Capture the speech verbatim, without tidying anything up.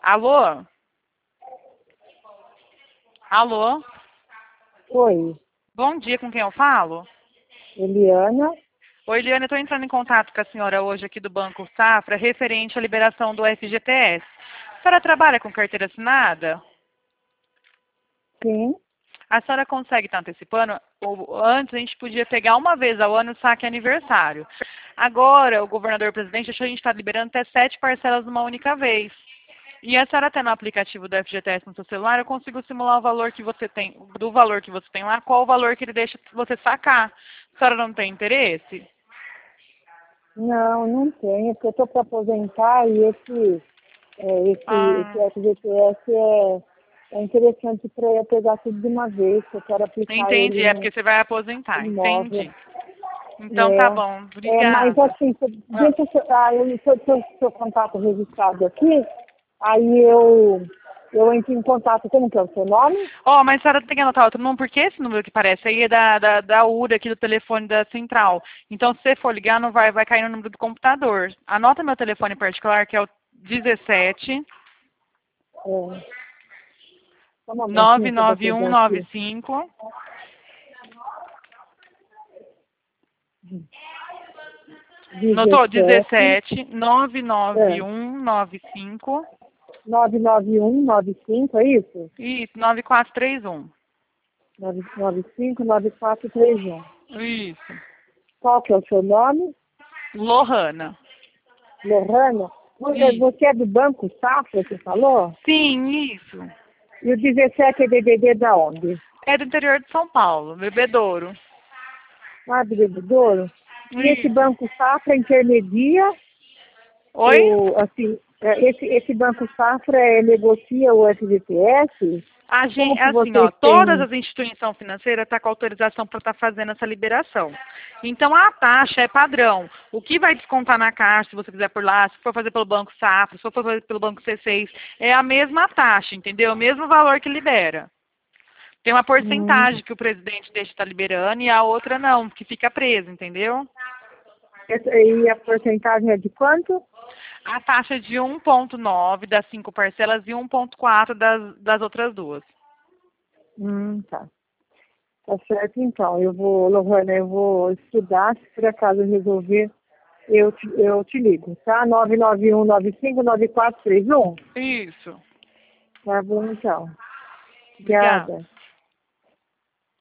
Alô? Alô? Oi, Bom dia, com quem eu falo? Eliana. Oi, Eliana, eu estou entrando em contato com a senhora hoje aqui do Banco Safra, referente à liberação do F G T S. A senhora trabalha com carteira assinada? Sim. A senhora consegue estar antecipando? Ou, antes a gente podia pegar uma vez ao ano o saque aniversário. Agora, o governador presidente achou que a gente está liberando até sete parcelas numa única vez. E a senhora tendo o aplicativo do F G T S no seu celular, eu consigo simular o valor que você tem, do valor que você tem lá, qual o valor que ele deixa você sacar. A senhora não tem interesse? Não, não tenho, porque eu estou para aposentar e esse, é, esse, esse Ah, F G T S é, é interessante para eu pegar tudo de uma vez, que eu quero aplicar entendi. ele É no porque você vai aposentar, imóvel. entendi. Então tá bom, É, é, mas obrigada. assim, se- Ah. deixa eu, ah, eu, se eu tenho seu contato registrado aqui, aí eu, eu entro em contato. Como que é o seu nome? Ó, mas a senhora tem que anotar outro número, porque esse número que parece aí é da, da, da U R A aqui do telefone da central. Então, se você for ligar, não vai, vai cair no número do computador. Anota meu telefone particular, que é o dezessete, É, só um momentinho nove que eu vou nove um pegar nove aqui. cinco, notou? dezessete, dezessete, nove nove é, um nove cinco, nove nove um nove cinco, é isso? isso, nove quatro três um. nove nove cinco nove quatro três um. Isso. Qual que é o seu nome? Lohana. Lohana? Você Isso. você é do Banco Safra, você falou? Sim, isso. E o dezessete é D D D da onde? É do interior de São Paulo, Bebedouro. Ah, do Bebedouro? E esse Isso. Banco Safra intermedia, Oi? o, assim, é, esse, esse Banco Safra é, negocia o F G T S? A Como gente, que assim, ó, vocês todas têm? as instituições financeiras estão com autorização para estar fazendo essa liberação. Então, a taxa é padrão. O que vai descontar na caixa, se você quiser por lá, se for fazer pelo Banco Safra, se for fazer pelo Banco C seis, é a mesma taxa, entendeu? O mesmo valor que libera. Tem uma Hum, porcentagem que o presidente deixa estar liberando e a outra não, que fica presa, entendeu? essa- e a porcentagem é de quanto? A taxa é de um vírgula nove das cinco parcelas e um vírgula quatro das, das outras duas. Hum, tá. Tá certo, então. Eu vou, Lohana, eu vou estudar. Se por acaso eu resolver, eu te, eu te ligo, tá? nove nove um nove cinco nove quatro três um. Isso. Tá bom, então. Obrigada. Obrigada.